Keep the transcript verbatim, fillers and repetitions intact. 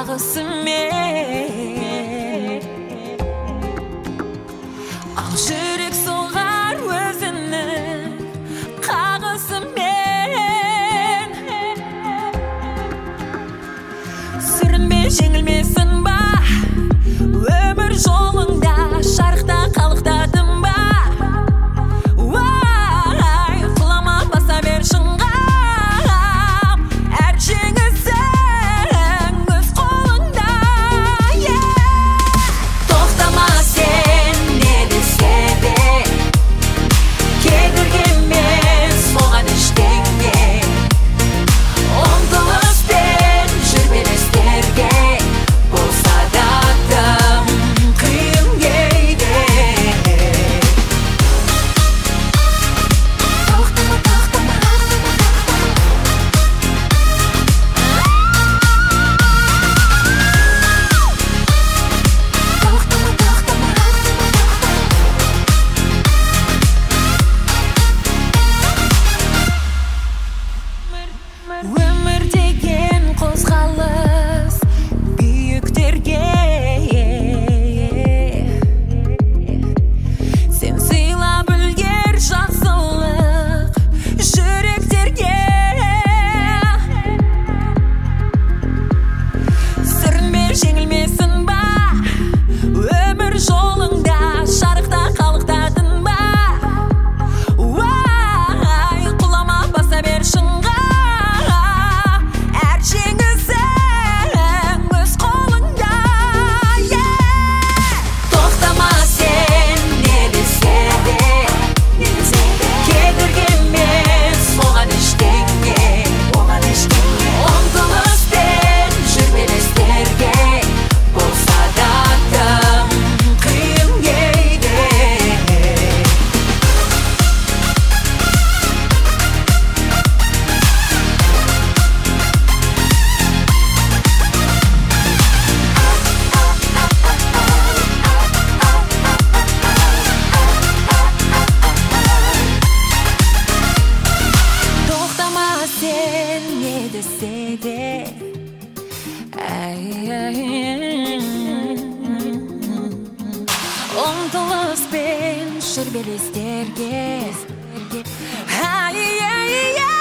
қағысымен ал жүрек соғар өзінің қағысымен сүрінбе жеңілмесін ба өмір жолыңда шарықта қалықтадың ба уай құлама баса бер шыңға әр жеңісің өз қолыңда тоқтама сен не десе де кедергі емес оған ештеңе ұмтылыспен жүр белестерге болса да тым қиын кейде тоқтама тоқтама тоқтама тоқтама өмір деген қозғалыс биіктерге сен сыйлап үлгер жақсылық жүректерге сүрінбе жеңілмесін ба өмір жолыңда шарықта қалықтадың ба уай құлама баса бер шыңға әр жеңісің өз қолыңда тоқтама сен не десе де кедергі емес оған ештеңе ұмтылыспен жүр белестерге болса да тым қиын кейде тоқтама сен не десе де ұмтылыспен жүр белестерге ай ай ай